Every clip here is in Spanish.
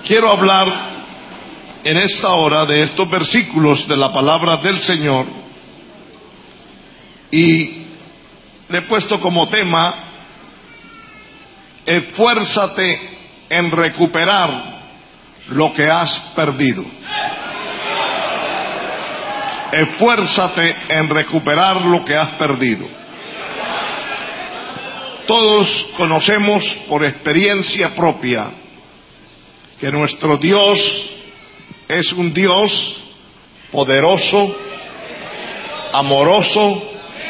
Quiero hablar en esta hora de estos versículos de la palabra del Señor y le he puesto como tema: esfuérzate en recuperar lo que has perdido. Esfuérzate en recuperar lo que has perdido. Todos conocemos por experiencia propia que nuestro Dios es un Dios poderoso, amoroso,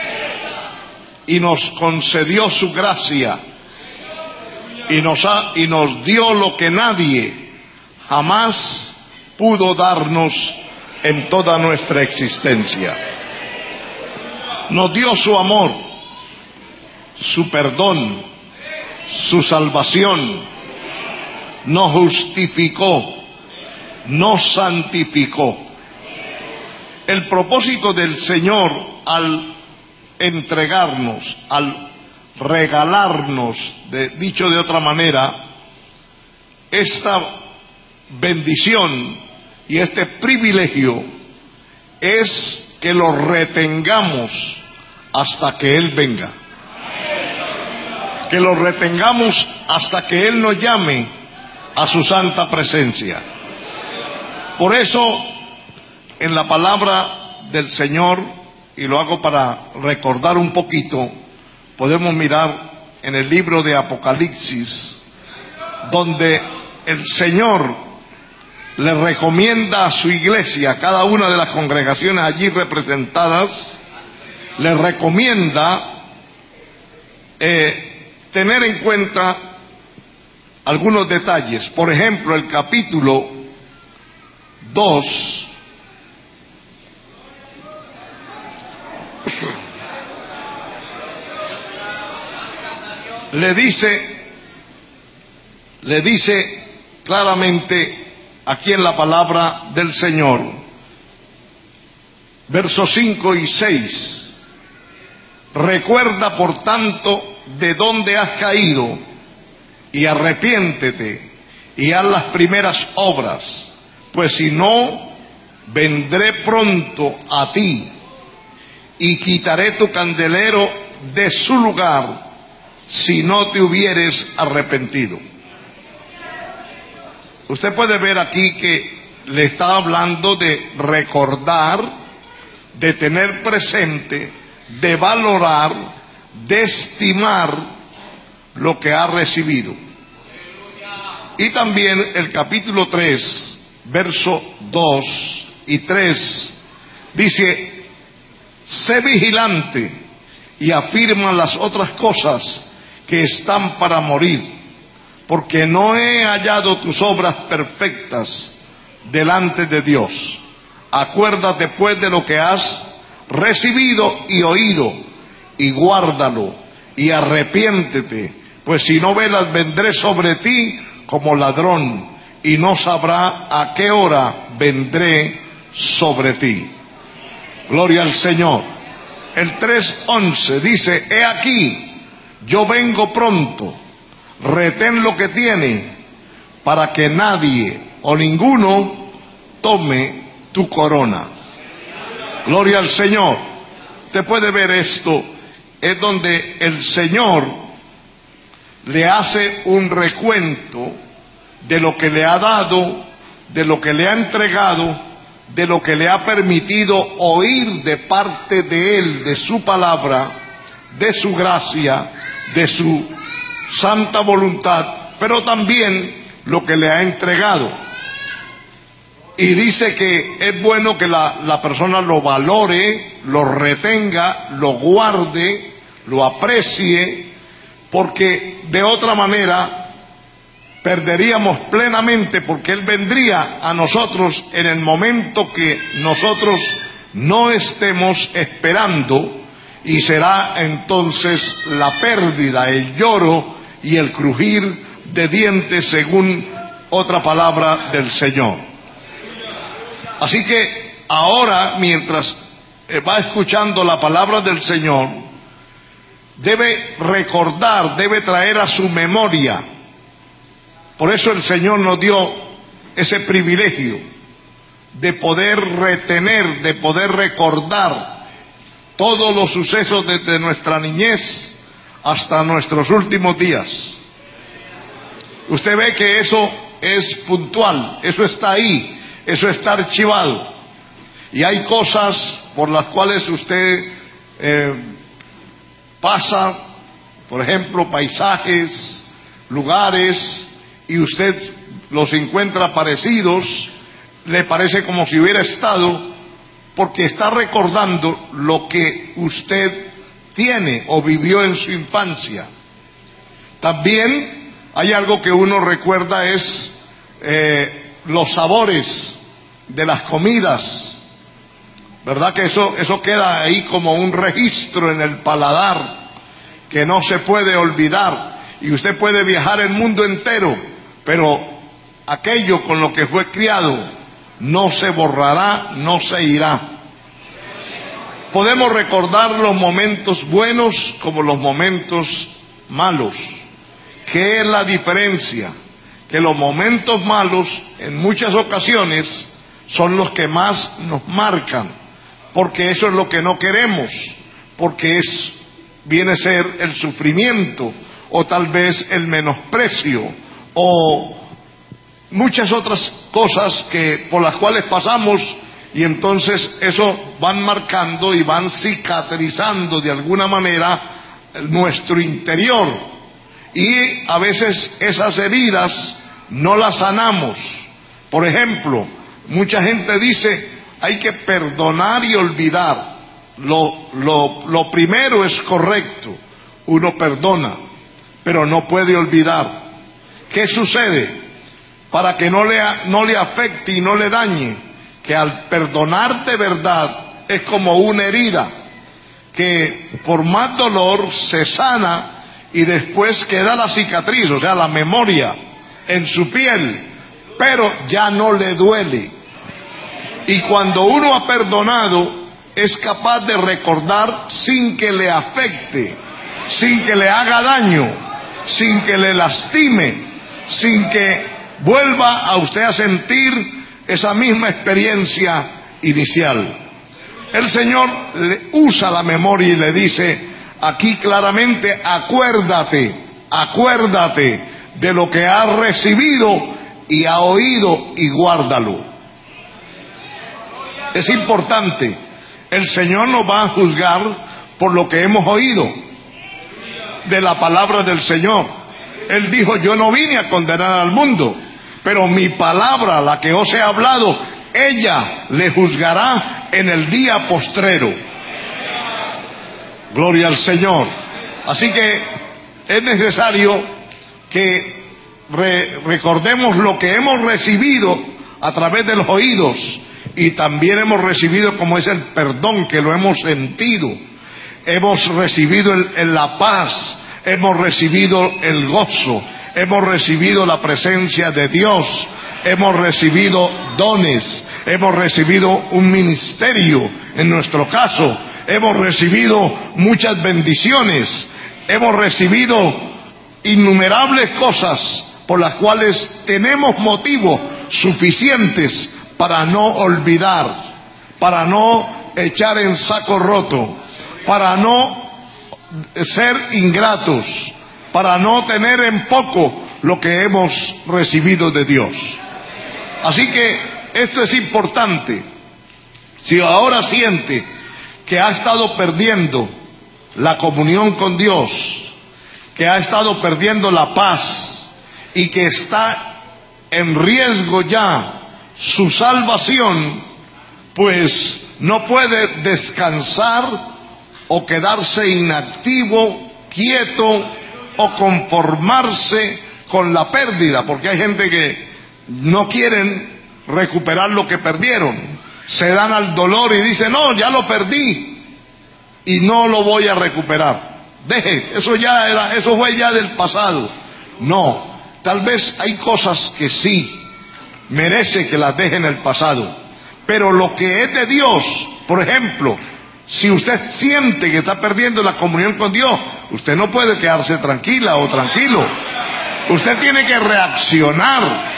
y nos concedió su gracia y nos dio lo que nadie jamás pudo darnos en toda nuestra existencia. Nos dio su amor, su perdón, su salvación, nos justificó, nos santificó. El propósito del Señor al entregarnos, al regalarnos, dicho de otra manera, esta bendición y este privilegio, es que lo retengamos hasta que Él venga. Que lo retengamos hasta que Él nos llame a su santa presencia. Por eso, en la palabra del Señor, y lo hago para recordar un poquito, podemos mirar en el libro de Apocalipsis, donde el Señor le recomienda a su iglesia, a cada una de las congregaciones allí representadas, le recomienda tener en cuenta algunos detalles. Por ejemplo, el capítulo 2 le dice claramente aquí en la palabra del Señor, versos 5 y 6: recuerda por tanto de dónde has caído y arrepiéntete y haz las primeras obras, pues si no, vendré pronto a ti y quitaré tu candelero de su lugar si no te hubieres arrepentido. Usted puede ver aquí que le está hablando de recordar, de tener presente, de valorar, de estimar lo que ha recibido. Y también el capítulo 3, verso 2 y 3, dice: sé vigilante y afirma las otras cosas que están para morir, porque no he hallado tus obras perfectas delante de Dios. Acuérdate pues de lo que has recibido y oído, y guárdalo, y arrepiéntete, pues si no velas vendré sobre ti como ladrón, y no sabrá a qué hora vendré sobre ti. Gloria al Señor. El 3:11 dice: he aquí, yo vengo pronto, retén lo que tiene, para que nadie o ninguno tome tu corona. Gloria al Señor. Usted puede ver esto, es donde el Señor le hace un recuento de lo que le ha dado, de lo que le ha entregado, de lo que le ha permitido oír de parte de Él, de su palabra, de su gracia, de su santa voluntad, pero también lo que le ha entregado. Y dice que es bueno que la persona lo valore, lo retenga, lo guarde, lo aprecie, porque de otra manera perderíamos plenamente, porque Él vendría a nosotros en el momento que nosotros no estemos esperando, y será entonces la pérdida, el lloro y el crujir de dientes, según otra palabra del Señor. Así que ahora, mientras va escuchando la palabra del Señor, debe recordar, debe traer a su memoria. Por eso el Señor nos dio ese privilegio de poder retener, de poder recordar todos los sucesos desde nuestra niñez hasta nuestros últimos días. Usted ve que eso es puntual, eso está ahí, eso está archivado. Y hay cosas por las cuales usted pasa, por ejemplo, paisajes, lugares, y usted los encuentra parecidos, le parece como si hubiera estado, porque está recordando lo que usted tiene o vivió en su infancia. También hay algo que uno recuerda, es los sabores de las comidas, ¿verdad? Que eso queda ahí como un registro en el paladar que no se puede olvidar, y usted puede viajar el mundo entero, pero aquello con lo que fue criado no se borrará, no se irá. Podemos recordar los momentos buenos como los momentos malos. ¿Qué es la diferencia? Que los momentos malos en muchas ocasiones son los que más nos marcan, porque eso es lo que no queremos, porque viene a ser el sufrimiento, o tal vez el menosprecio, o muchas otras cosas por las cuales pasamos, y entonces eso van marcando y van cicatrizando de alguna manera nuestro interior, y a veces esas heridas no las sanamos. Por ejemplo, mucha gente dice hay que perdonar y olvidar. Lo primero es correcto, uno perdona, pero no puede olvidar. ¿Qué sucede? Para que no le afecte y no le dañe, que al perdonar de verdad es como una herida, que por más dolor se sana y después queda la cicatriz, o sea, la memoria en su piel, pero ya no le duele. Y cuando uno ha perdonado, es capaz de recordar sin que le afecte, sin que le haga daño, sin que le lastime, sin que vuelva a usted a sentir esa misma experiencia inicial. El Señor le usa la memoria y le dice aquí claramente: acuérdate de lo que has recibido y has oído, y guárdalo. Es importante. El Señor nos va a juzgar por lo que hemos oído de la palabra del Señor. Él dijo: yo no vine a condenar al mundo, pero mi palabra, la que os he hablado, ella le juzgará en el día postrero. Gloria al Señor. Así que es necesario que recordemos lo que hemos recibido a través de los oídos, y también hemos recibido, como es el perdón, que lo hemos sentido. Hemos recibido la paz, hemos recibido el gozo, hemos recibido la presencia de Dios, hemos recibido dones, hemos recibido un ministerio, en nuestro caso, hemos recibido muchas bendiciones, hemos recibido innumerables cosas por las cuales tenemos motivos suficientes para no olvidar, para no echar en saco roto, para no ser ingratos, para no tener en poco lo que hemos recibido de Dios. Así que esto es importante. Si ahora siente que ha estado perdiendo la comunión con Dios, que ha estado perdiendo la paz, y que está en riesgo ya su salvación, pues no puede descansar o quedarse inactivo, quieto, o conformarse con la pérdida, porque hay gente que no quieren recuperar lo que perdieron, se dan al dolor y dicen: no, ya lo perdí y no lo voy a recuperar. Eso fue ya del pasado. No, tal vez hay cosas que sí merece que las deje en el pasado, pero lo que es de Dios, por ejemplo, si usted siente que está perdiendo la comunión con Dios, usted no puede quedarse tranquila o tranquilo. Usted tiene que reaccionar,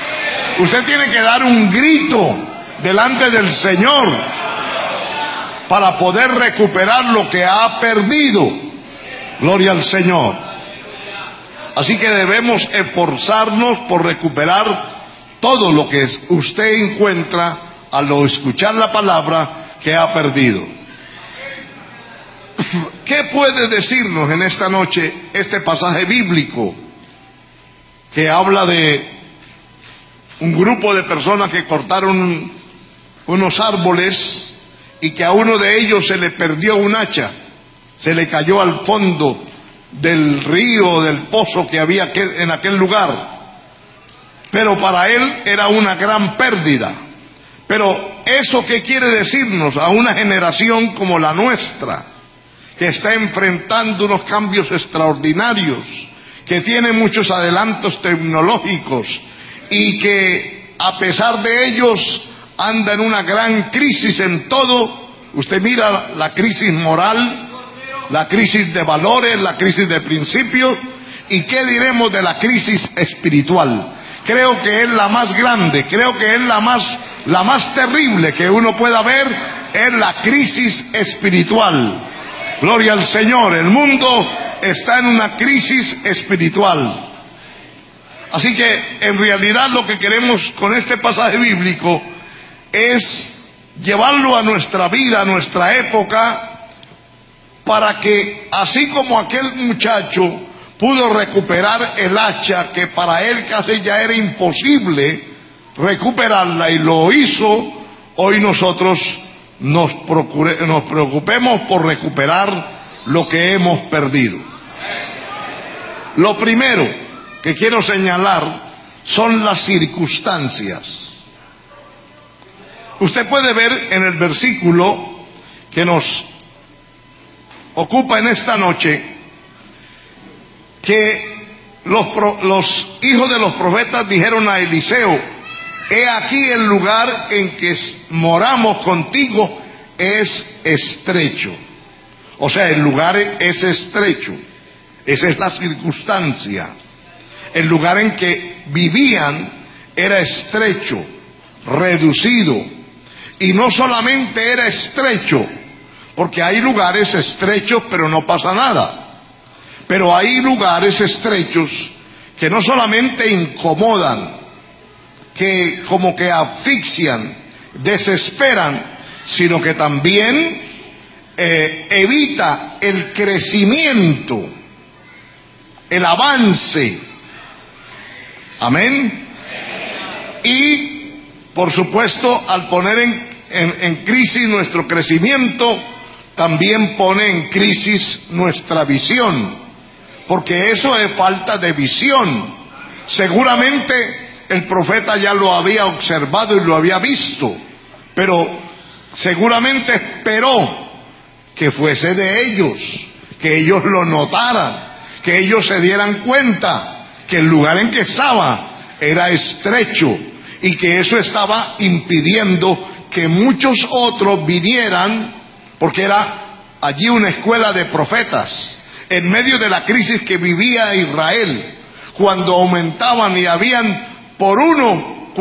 Usted tiene que dar un grito delante del Señor para poder recuperar lo que ha perdido. Gloria al Señor. Así que debemos esforzarnos por recuperar todo lo que usted encuentra al escuchar la palabra que ha perdido. ¿Qué puede decirnos en esta noche este pasaje bíblico que habla de un grupo de personas que cortaron unos árboles y que a uno de ellos se le perdió un hacha, se le cayó al fondo del río, del pozo que había en aquel lugar? Pero para él era una gran pérdida. Pero ¿eso qué quiere decirnos a una generación como la nuestra, que está enfrentando unos cambios extraordinarios, que tiene muchos adelantos tecnológicos y que a pesar de ellos anda en una gran crisis en todo? Usted mira la crisis moral, la crisis de valores, la crisis de principios, y ¿qué diremos de la crisis espiritual? Creo que es la más grande, creo que es la más terrible que uno pueda ver, es la crisis espiritual. Gloria al Señor. El mundo está en una crisis espiritual. Así que en realidad lo que queremos con este pasaje bíblico es llevarlo a nuestra vida, a nuestra época, para que así como aquel muchacho pudo recuperar el hacha, que para él casi ya era imposible recuperarla y lo hizo, hoy nosotros nos preocupemos por recuperar lo que hemos perdido. Lo primero que quiero señalar son las circunstancias. Usted puede ver en el versículo que nos ocupa en esta noche que los hijos de los profetas dijeron a Eliseo: he aquí el lugar en que moramos contigo es estrecho. O sea, el lugar es estrecho. Esa es la circunstancia. El lugar en que vivían era estrecho, reducido. Y no solamente era estrecho, porque hay lugares estrechos pero no pasa nada. Pero hay lugares estrechos que no solamente incomodan, que como que asfixian, desesperan, sino que también evita el crecimiento, el avance. Amén. Y por supuesto, al poner en crisis nuestro crecimiento, también pone en crisis nuestra visión, porque eso es falta de visión. Seguramente el profeta ya lo había observado y lo había visto, pero seguramente esperó que fuese de ellos, que ellos lo notaran, que ellos se dieran cuenta que el lugar en que estaba era estrecho y que eso estaba impidiendo que muchos otros vinieran, porque era allí una escuela de profetas. En medio de la crisis que vivía Israel, cuando aumentaban y habían por uno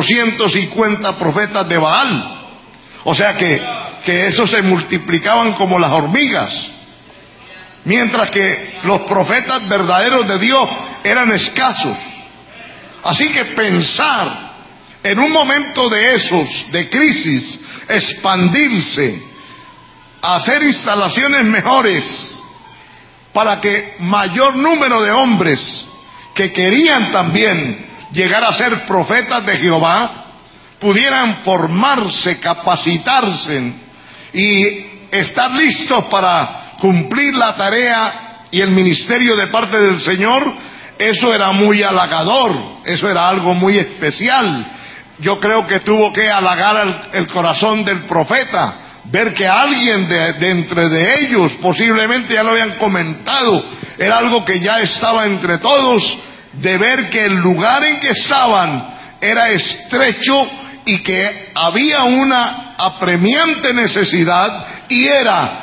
450 profetas de Baal, o sea que esos se multiplicaban como las hormigas, mientras que los profetas verdaderos de Dios eran escasos. Así que pensar en un momento de esos, de crisis, expandirse, hacer instalaciones mejores, para que mayor número de hombres que querían también llegar a ser profetas de Jehová pudieran formarse, capacitarse y estar listos para cumplir la tarea y el ministerio de parte del Señor. Eso era muy halagador, eso era algo muy especial. Yo creo que tuvo que halagar el corazón del profeta, ver que alguien de entre de ellos, posiblemente ya lo habían comentado, era algo que ya estaba entre todos, de ver que el lugar en que estaban era estrecho y que había una apremiante necesidad, y era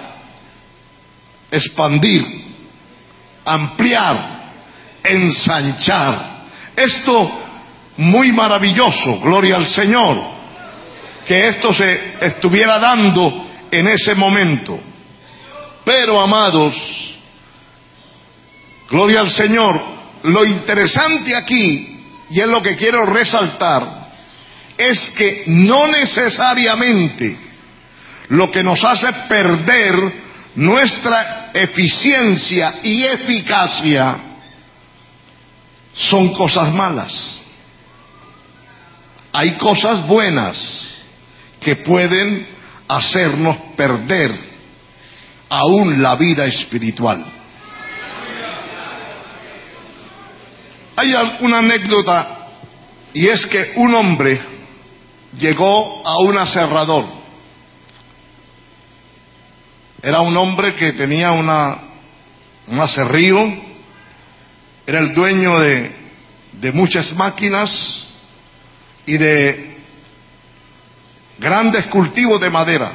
expandir, ampliar, ensanchar. Esto muy maravilloso, gloria al Señor, que esto se estuviera dando en ese momento. Pero, amados, gloria al Señor, lo interesante aquí, y es lo que quiero resaltar, es que no necesariamente lo que nos hace perder nuestra eficiencia y eficacia son cosas malas. Hay cosas buenas que pueden hacernos perder aún la vida espiritual. Hay una anécdota, y es que un hombre llegó a un aserrador. Era un hombre que tenía un aserrío, era el dueño de muchas máquinas y de grandes cultivos de madera.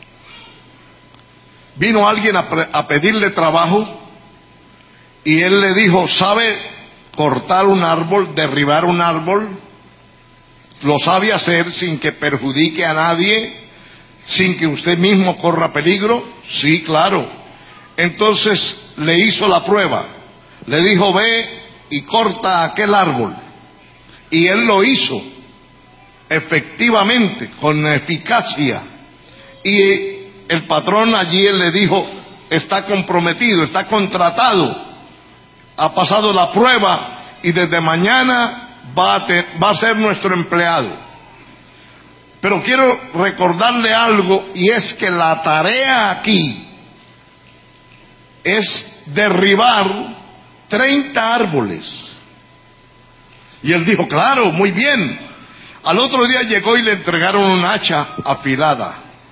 Vino alguien a pedirle trabajo y él le dijo: ¿sabe cortar un árbol, derribar un árbol? ¿Lo sabe hacer sin que perjudique a nadie, sin que usted mismo corra peligro? Sí, claro. Entonces le hizo la prueba, le dijo: ve y corta aquel árbol. Y él lo hizo, efectivamente, con eficacia. Y el patrón allí le dijo: está comprometido, está contratado, ha pasado la prueba y desde mañana va a ser nuestro empleado. Pero quiero recordarle algo, y es que la tarea aquí es derribar 30 árboles. Y él dijo: claro, muy bien. Al otro día llegó y le entregaron un hacha afilada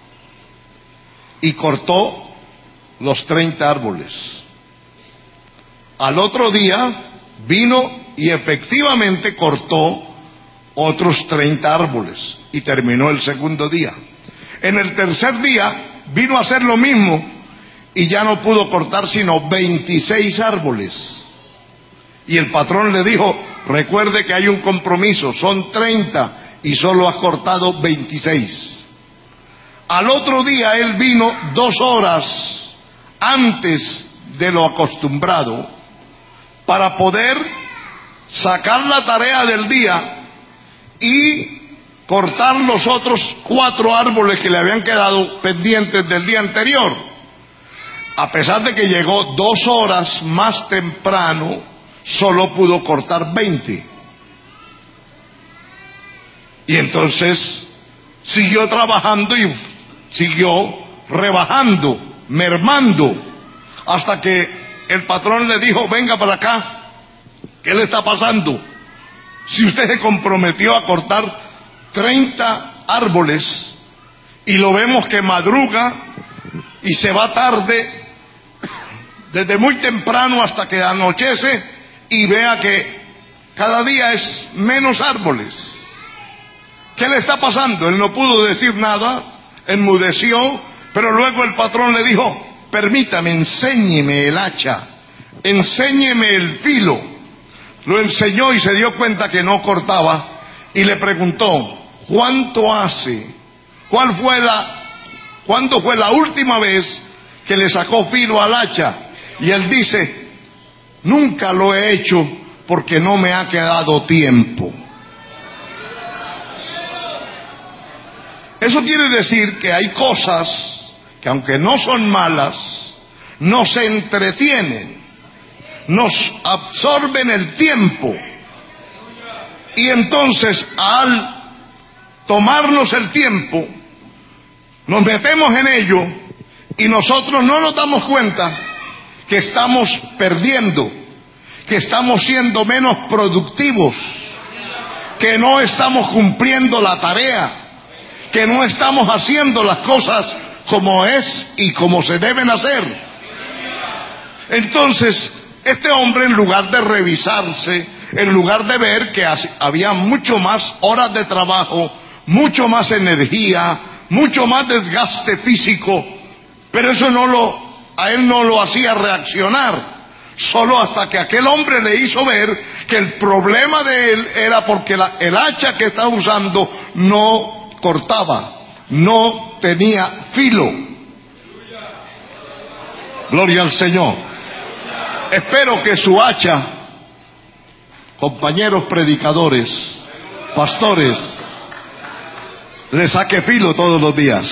y cortó los 30 árboles. Al otro día vino y efectivamente cortó otros 30 árboles y terminó el segundo día. En el tercer día vino a hacer lo mismo y ya no pudo cortar sino 26 árboles. Y el patrón le dijo: recuerde que hay un compromiso, son 30 y solo ha cortado 26. Al otro día él vino 2 horas antes de lo acostumbrado para poder sacar la tarea del día y cortar los otros 4 árboles que le habían quedado pendientes del día anterior. A pesar de que llegó 2 horas más temprano, solo pudo cortar 20. Y entonces siguió trabajando y siguió rebajando, mermando, hasta que el patrón le dijo: venga para acá, ¿qué le está pasando? Si usted se comprometió a cortar 30 árboles y lo vemos que madruga y se va tarde, desde muy temprano hasta que anochece, y vea que cada día es menos árboles. ¿Qué le está pasando? Él no pudo decir nada, enmudeció, pero luego el patrón le dijo: permítame, enséñeme el hacha, enséñeme el filo. Lo enseñó y se dio cuenta que no cortaba, y le preguntó: ¿cuánto hace? ¿Cuándo fue la última vez que le sacó filo al hacha? Y él dice: nunca lo he hecho porque no me ha quedado tiempo. Eso quiere decir que hay cosas que, aunque no son malas, nos entretienen, nos absorben el tiempo, y entonces al tomarnos el tiempo nos metemos en ello y nosotros no nos damos cuenta que estamos perdiendo, que estamos siendo menos productivos, que no estamos cumpliendo la tarea, que no estamos haciendo las cosas como es y como se deben hacer. Entonces este hombre, en lugar de revisarse, en lugar de ver que había mucho más horas de trabajo, mucho más energía, mucho más desgaste físico, pero eso a él no lo hacía reaccionar. Solo hasta que aquel hombre le hizo ver que el problema de él era porque el hacha que estaba usando no cortaba, no tenía filo. Gloria al Señor. Espero que su hacha, compañeros predicadores, pastores, le saque filo todos los días.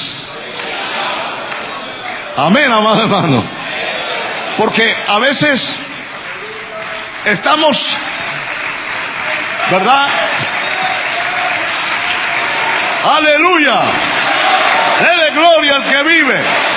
Amén, amado hermano. Porque a veces estamos, ¿verdad? Aleluya. Dele gloria al que vive.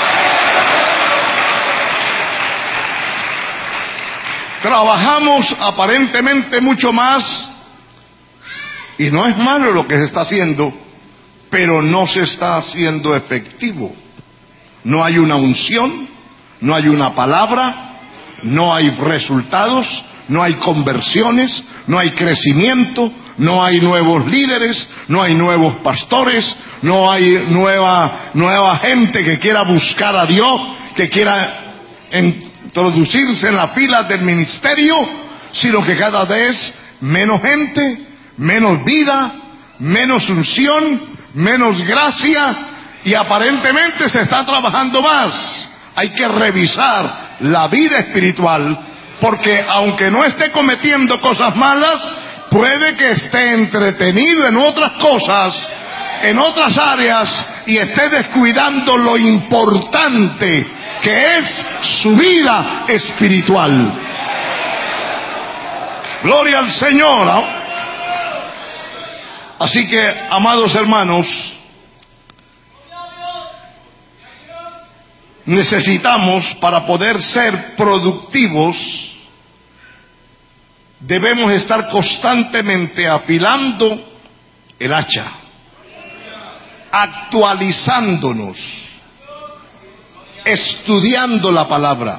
Trabajamos aparentemente mucho más, y no es malo lo que se está haciendo, pero no se está haciendo efectivo. No hay una unción, no hay una palabra, no hay resultados, no hay conversiones, no hay crecimiento, no hay nuevos líderes, no hay nuevos pastores, no hay nueva gente que quiera buscar a Dios, que quiera introducirse en las filas del ministerio, sino que cada vez menos gente, menos vida, menos unción, menos gracia, y aparentemente se está trabajando más. Hay que revisar la vida espiritual, porque aunque no esté cometiendo cosas malas, puede que esté entretenido en otras cosas, en otras áreas, y esté descuidando lo importante que es su vida espiritual. Gloria al Señor. Así que, amados hermanos, necesitamos, para poder ser productivos, debemos estar constantemente afilando el hacha, actualizándonos, estudiando la palabra.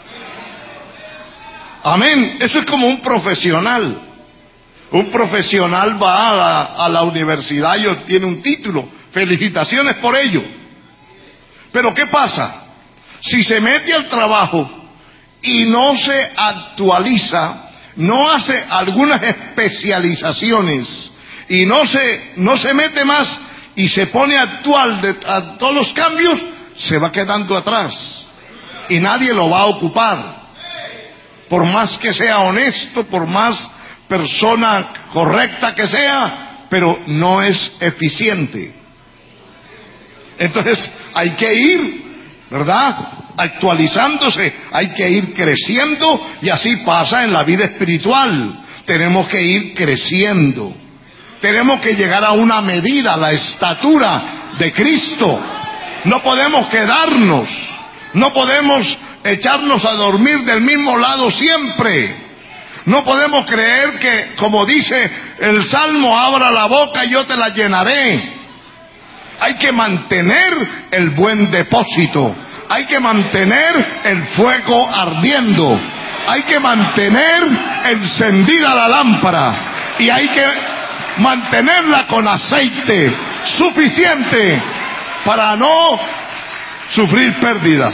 Amén. Eso es como un profesional. Un profesional va a la universidad y obtiene un título. Felicitaciones por ello. Pero ¿qué pasa? Si se mete al trabajo y no se actualiza, no hace algunas especializaciones y no se mete más y se pone actual a todos los cambios, se va quedando atrás y nadie lo va a ocupar. Por más que sea honesto, por más persona correcta que sea, pero no es eficiente. Entonces hay que ir, ¿verdad?, actualizándose, hay que ir creciendo, y así pasa en la vida espiritual. Tenemos que ir creciendo, tenemos que llegar a una medida, la estatura de Cristo. No podemos quedarnos, no podemos echarnos a dormir del mismo lado siempre. No podemos creer que, como dice el Salmo, abra la boca y yo te la llenaré. Hay que mantener el buen depósito, hay que mantener el fuego ardiendo, hay que mantener encendida la lámpara, y hay que mantenerla con aceite suficiente para no sufrir pérdidas.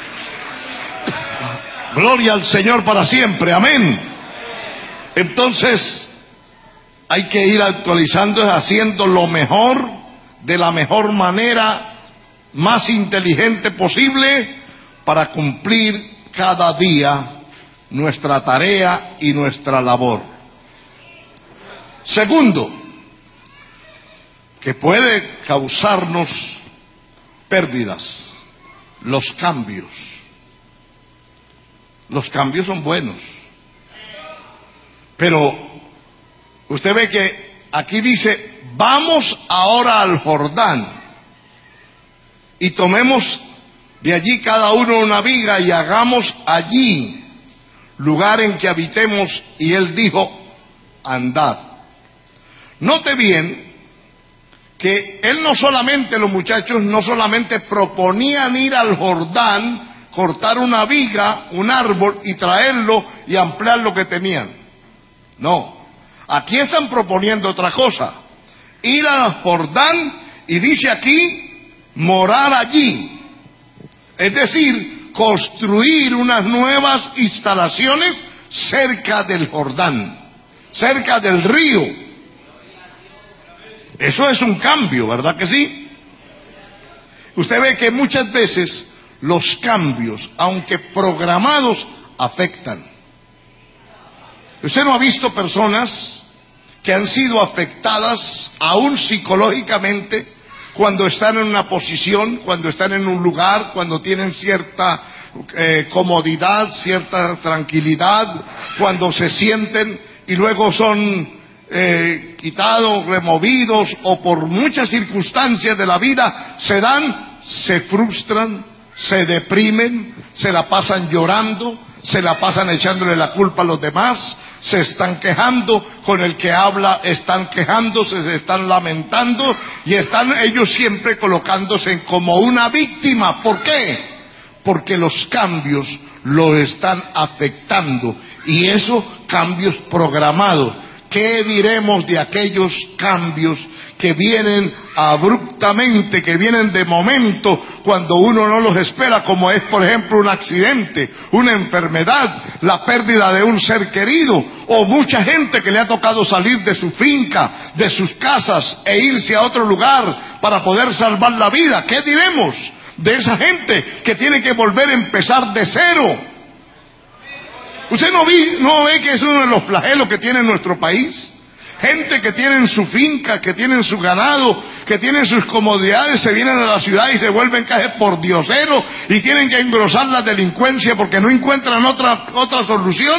Gloria al Señor para siempre, amén. Entonces hay que ir actualizando, haciendo lo mejor, de la mejor manera, más inteligente posible, para cumplir cada día nuestra tarea y nuestra labor. Segundo, que puede causarnos pérdidas, los cambios. Los cambios son buenos, pero usted ve que aquí dice: vamos ahora al Jordán y tomemos de allí cada uno una viga y hagamos allí lugar en que habitemos. Y él dijo: andad. Note bien que él no solamente, los muchachos no solamente proponían ir al Jordán, cortar una viga, un árbol, y traerlo y ampliar lo que tenían. No, aquí están proponiendo otra cosa: ir al Jordán, y dice aquí, morar allí. Es decir, construir unas nuevas instalaciones cerca del Jordán, cerca del río. Eso es un cambio, ¿verdad que sí? Usted ve que muchas veces los cambios, aunque programados, afectan. Usted no ha visto personas que han sido afectadas aún psicológicamente cuando están en una posición, cuando están en un lugar, cuando tienen cierta comodidad, cierta tranquilidad, cuando se sienten y luego son quitados, removidos, o por muchas circunstancias de la vida se frustran, se deprimen, se la pasan llorando, se la pasan echándole la culpa a los demás, se están quejando, con el que habla están quejándose, se están lamentando, y están ellos siempre colocándose como una víctima. ¿Por qué? Porque los cambios lo están afectando, y esos cambios programados. ¿Qué diremos de aquellos cambios que vienen abruptamente, que vienen de momento, cuando uno no los espera, como es, por ejemplo, un accidente, una enfermedad, la pérdida de un ser querido, o mucha gente que le ha tocado salir de su finca, de sus casas, e irse a otro lugar para poder salvar la vida? ¿Qué diremos de esa gente que tiene que volver a empezar de cero? ¿Usted no ve que es uno de los flagelos que tiene nuestro país? Gente que tienen su finca, que tienen su ganado, que tienen sus comodidades, se vienen a la ciudad y se vuelven casi pordioseros y tienen que engrosar la delincuencia porque no encuentran otra solución.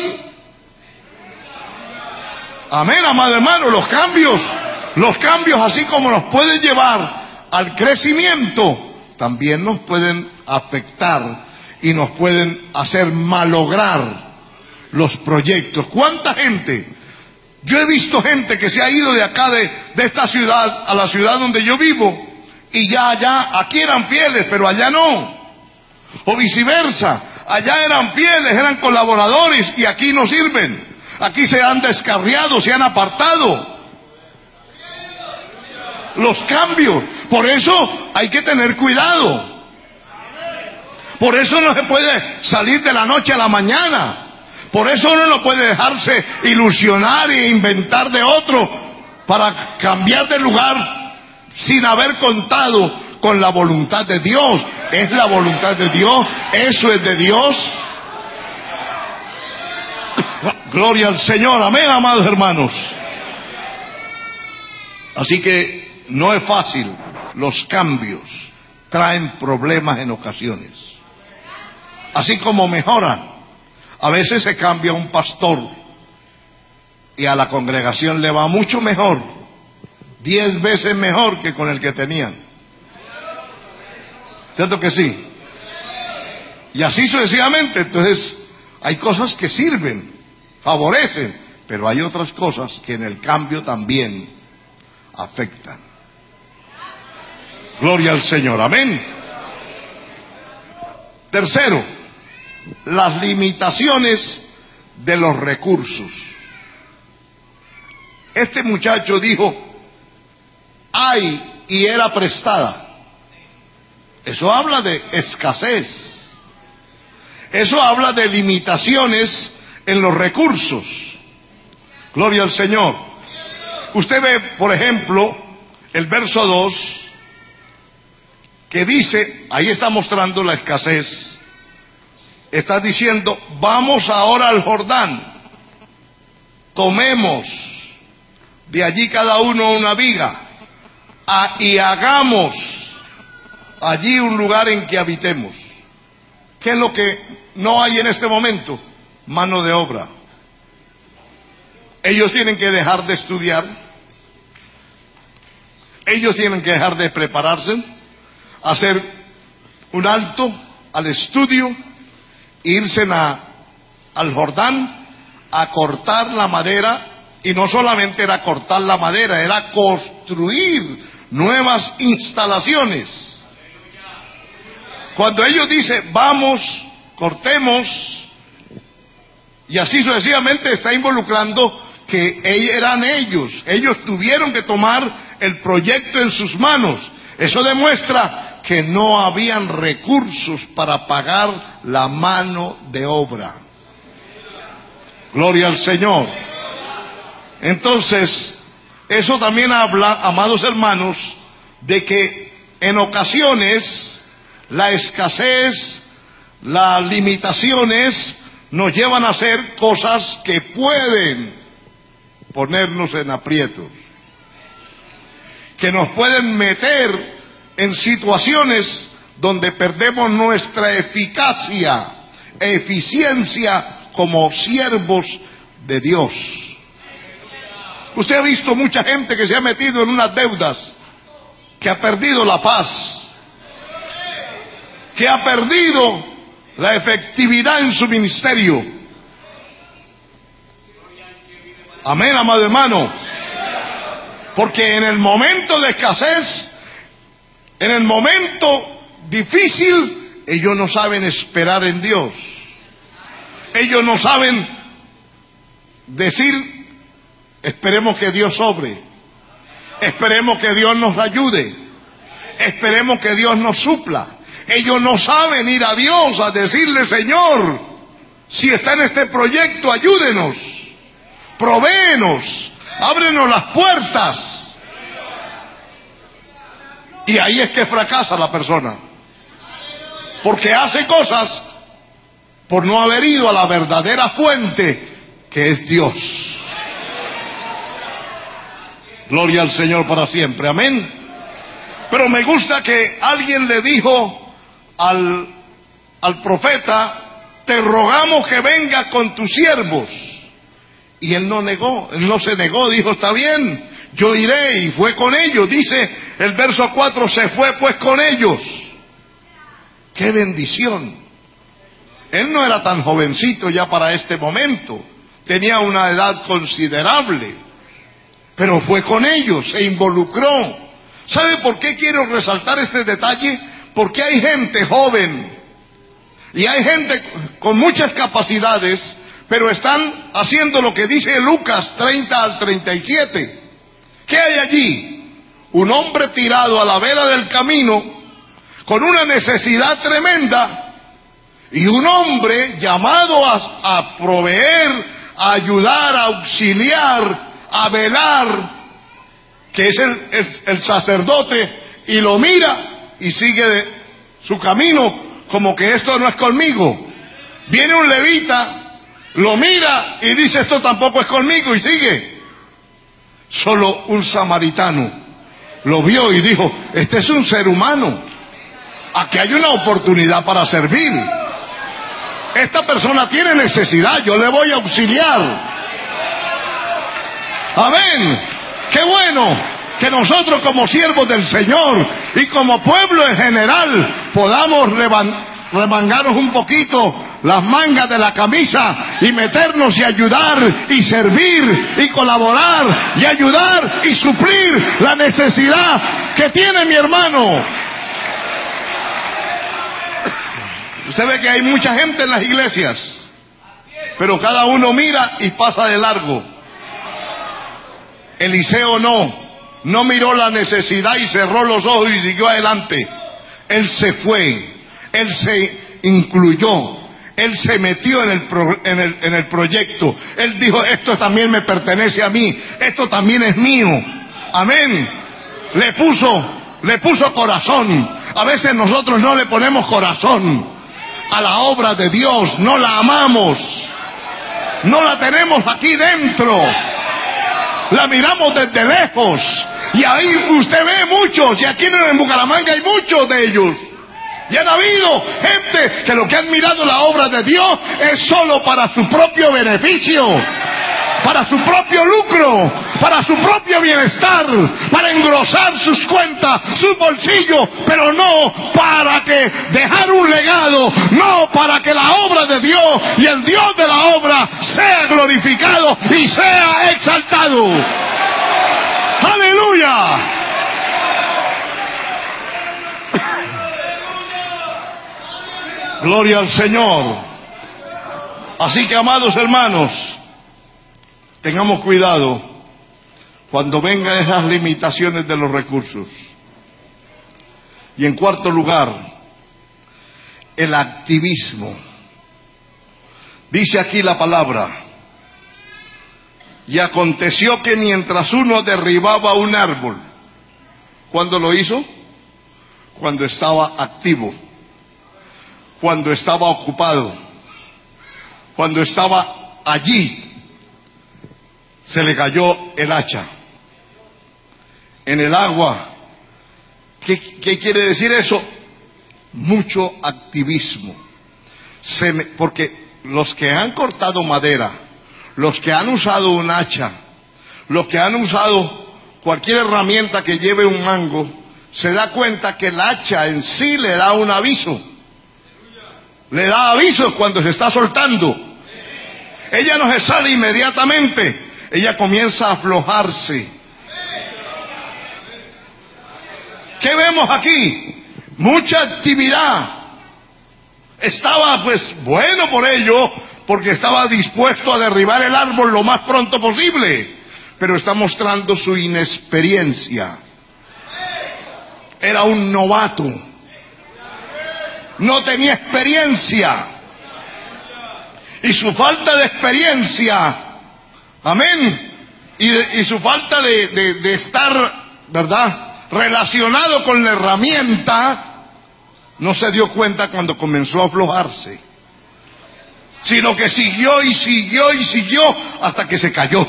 Amén, amado hermano. Los cambios, así como nos pueden llevar al crecimiento, también nos pueden afectar y nos pueden hacer malograr los proyectos. ¿Cuánta gente? Yo he visto gente que se ha ido de acá, de esta ciudad, a la ciudad donde yo vivo, y ya allá, aquí eran fieles, pero allá no. O viceversa, allá eran fieles, eran colaboradores, y aquí no sirven. Aquí se han descarriado, se han apartado. Los cambios. Por eso hay que tener cuidado. Por eso no se puede salir de la noche a la mañana. Por eso uno no puede dejarse ilusionar e inventar de otro para cambiar de lugar sin haber contado con la voluntad de Dios. Es la voluntad de Dios, eso es de Dios. Gloria al Señor, amén, amados hermanos. Así que no es fácil. Los cambios traen problemas en ocasiones. Así como mejoran. A veces se cambia un pastor y a la congregación le va mucho mejor, 10 veces mejor que con el que tenían. ¿Cierto que sí? Y así sucesivamente. Entonces, hay cosas que sirven, favorecen, pero hay otras cosas que en el cambio también afectan. Gloria al Señor, amén. Tercero, las limitaciones de los recursos. Este muchacho dijo, hay, y era prestada. Eso habla de escasez. Eso habla de limitaciones en los recursos. Gloria al Señor. Usted ve, por ejemplo, el verso 2, que dice, ahí está mostrando la escasez. Está diciendo, vamos ahora al Jordán, tomemos de allí cada uno una viga, y hagamos allí un lugar en que habitemos. ¿Qué es lo que no hay en este momento? Mano de obra. Ellos tienen que dejar de estudiar, ellos tienen que dejar de prepararse, hacer un alto al estudio, irse al Jordán a cortar la madera, y no solamente era cortar la madera, era construir nuevas instalaciones. Cuando ellos dicen, vamos, cortemos, y así sucesivamente, está involucrando que eran ellos tuvieron que tomar el proyecto en sus manos. Eso demuestra que no habían recursos para pagar la mano de obra. Gloria al Señor. Entonces, eso también habla, amados hermanos, de que en ocasiones la escasez, las limitaciones nos llevan a hacer cosas que pueden ponernos en aprietos, que nos pueden meter en situaciones donde perdemos nuestra eficacia, eficiencia como siervos de Dios. Usted ha visto mucha gente que se ha metido en unas deudas, que ha perdido la paz, que ha perdido la efectividad en su ministerio. Amén, amado hermano. Porque en el momento de escasez, en el momento difícil, ellos no saben esperar en Dios. Ellos no saben decir, esperemos que Dios sobre, esperemos que Dios nos ayude, esperemos que Dios nos supla. Ellos no saben ir a Dios a decirle, Señor, si está en este proyecto, ayúdenos, provéenos, ábrenos las puertas. Y ahí es que fracasa la persona, porque hace cosas por no haber ido a la verdadera fuente, que es Dios. Gloria al Señor para siempre, amén. Pero me gusta que alguien le dijo al profeta, te rogamos que venga con tus siervos. Y él no negó, él no se negó, dijo, está bien, yo iré, y fue con ellos. Dice el verso 4, se fue pues con ellos. ¡Qué bendición! Él no era tan jovencito ya para este momento, tenía una edad considerable, pero fue con ellos, se involucró. ¿Sabe por qué quiero resaltar este detalle? Porque hay gente joven y hay gente con muchas capacidades, pero están haciendo lo que dice Lucas 30 al 37. ¿Qué hay allí? Un hombre tirado a la vera del camino con una necesidad tremenda, y un hombre llamado a proveer, a ayudar, a auxiliar, a velar, que es el sacerdote, y lo mira y sigue su camino como que esto no es conmigo. Viene un levita, lo mira y dice, esto tampoco es conmigo, y sigue. Solo un samaritano lo vio y dijo, este es un ser humano, aquí hay una oportunidad para servir, esta persona tiene necesidad, yo le voy a auxiliar. Amén. Qué bueno que nosotros como siervos del Señor y como pueblo en general podamos remangarnos un poquito las mangas de la camisa y meternos y ayudar y servir y colaborar y ayudar y suplir la necesidad que tiene mi hermano. Usted ve que hay mucha gente en las iglesias, pero cada uno mira y pasa de largo. Eliseo no miró la necesidad y cerró los ojos y siguió adelante. Él se fue, él se incluyó, él se metió en el proyecto. Él dijo, esto también me pertenece a mí, esto también es mío. Amén. Le puso corazón. A veces nosotros no le ponemos corazón a la obra de Dios, no la amamos, no la tenemos aquí dentro, la miramos desde lejos, y ahí usted ve muchos, y aquí en Bucaramanga hay muchos de ellos, y han habido gente que lo que han mirado la obra de Dios es solo para su propio beneficio, para su propio lucro, para su propio bienestar, para engrosar sus cuentas, sus bolsillos, pero no para que dejar un legado, no para que la obra de Dios y el Dios de la obra sea glorificado y sea exaltado. ¡Aleluya! Gloria al Señor. Así que, amados hermanos, tengamos cuidado cuando vengan esas limitaciones de los recursos. Y en cuarto lugar, el activismo. Dice aquí la palabra: y aconteció que mientras uno derribaba un árbol, ¿cuándo lo hizo? Cuando estaba activo, cuando estaba ocupado, cuando estaba allí, se le cayó el hacha en el agua. ¿Qué quiere decir eso? Mucho activismo. Porque los que han cortado madera, los que han usado un hacha, los que han usado cualquier herramienta que lleve un mango, se da cuenta que el hacha en sí le da un aviso. Le da aviso cuando se está soltando. Ella no se sale inmediatamente, ella comienza a aflojarse. ¿Qué vemos aquí? Mucha actividad. Estaba pues bueno por ello, porque estaba dispuesto a derribar el árbol lo más pronto posible, pero está mostrando su inexperiencia. Era un novato, no tenía experiencia, y su falta de experiencia, amén, y su falta de estar, ¿verdad?, relacionado con la herramienta, no se dio cuenta cuando comenzó a aflojarse, sino que siguió y siguió y siguió hasta que se cayó.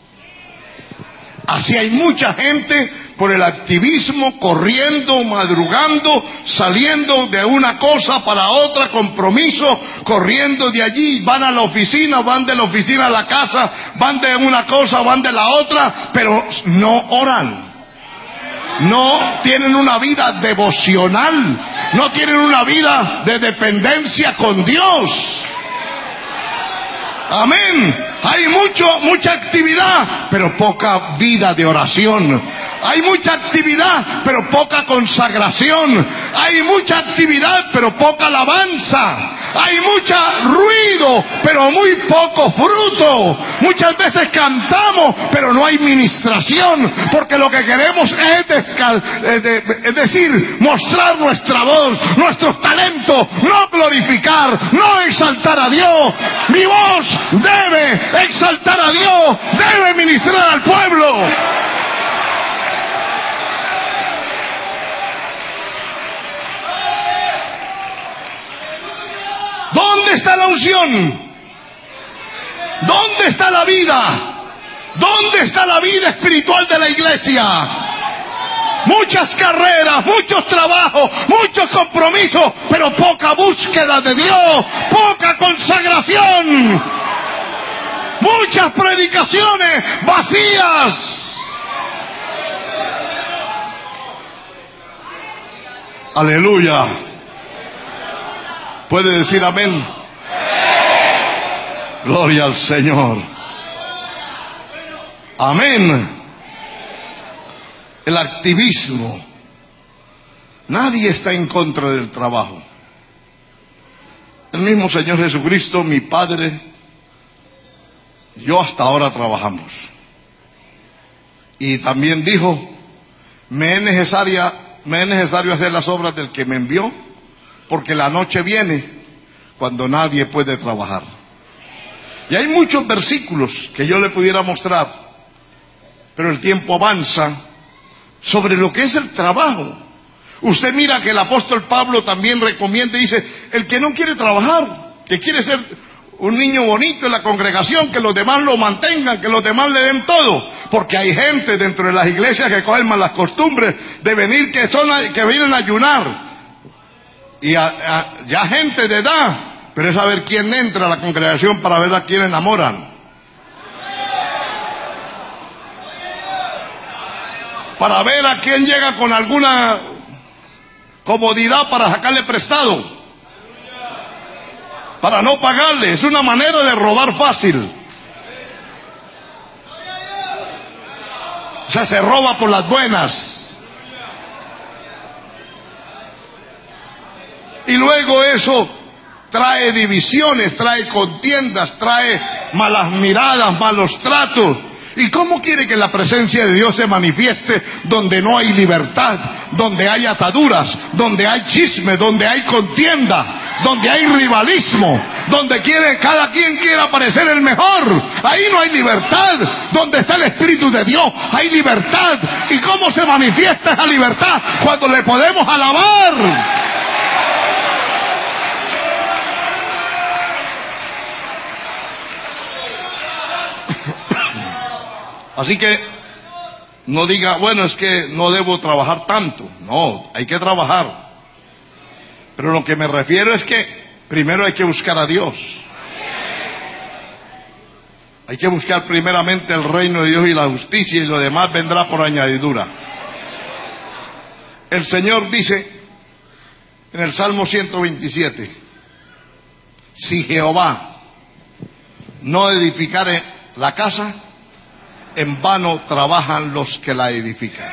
Así hay mucha gente por el activismo, corriendo, madrugando, saliendo de una cosa para otra, compromiso, corriendo de allí, van a la oficina, van de la oficina a la casa, van de una cosa, van de la otra, pero no oran. No tienen una vida devocional, no tienen una vida de dependencia con Dios. Amén. Hay mucha actividad, pero poca vida de oración. Hay mucha actividad, pero poca consagración. Hay mucha actividad, pero poca alabanza. Hay mucho ruido, pero muy poco fruto. Muchas veces cantamos, pero no hay ministración, porque lo que queremos es decir, mostrar nuestra voz, nuestros talentos, no glorificar, no exaltar a Dios. Mi voz debe exaltar a Dios, debe ministrar al pueblo. ¿Dónde está la unción? ¿Dónde está la vida? ¿Dónde está la vida espiritual de la iglesia? Muchas carreras, muchos trabajos, muchos compromisos, pero poca búsqueda de Dios, poca consagración, muchas predicaciones vacías. Aleluya. ¿Puede decir amén? Gloria al Señor. Amén. El activismo. Nadie está en contra del trabajo. El mismo Señor Jesucristo, mi Padre, yo hasta ahora trabajamos. Y también dijo: me es necesario hacer las obras del que me envió, porque la noche viene cuando nadie puede trabajar. Y hay muchos versículos que yo le pudiera mostrar, pero el tiempo avanza, sobre lo que es el trabajo. Usted mira que el apóstol Pablo también recomienda y dice: el que no quiere trabajar, que quiere ser un niño bonito en la congregación, que los demás lo mantengan, que los demás le den todo, porque hay gente dentro de las iglesias que cogen malas costumbres de venir, que vienen a ayunar, y ya gente de edad, pero es a ver quién entra a la congregación para ver a quién enamoran, para ver a quién llega con alguna comodidad para sacarle prestado, para no pagarle. Es una manera de robar fácil. O sea, se roba por las buenas. Y luego eso trae divisiones, trae contiendas, trae malas miradas, malos tratos. ¿Y cómo quiere que la presencia de Dios se manifieste donde no hay libertad, donde hay ataduras, donde hay chisme, donde hay contienda, donde hay rivalismo, donde cada quien quiere aparecer el mejor? Ahí no hay libertad. Donde está el Espíritu de Dios hay libertad. ¿Y cómo se manifiesta esa libertad? Cuando le podemos alabar. Así que no diga, bueno, es que no debo trabajar tanto. No, hay que trabajar. Pero lo que me refiero es que primero hay que buscar a Dios. Hay que buscar primeramente el reino de Dios y la justicia, y lo demás vendrá por añadidura. El Señor dice en el Salmo 127, si Jehová no edificare la casa, en vano trabajan los que la edifican.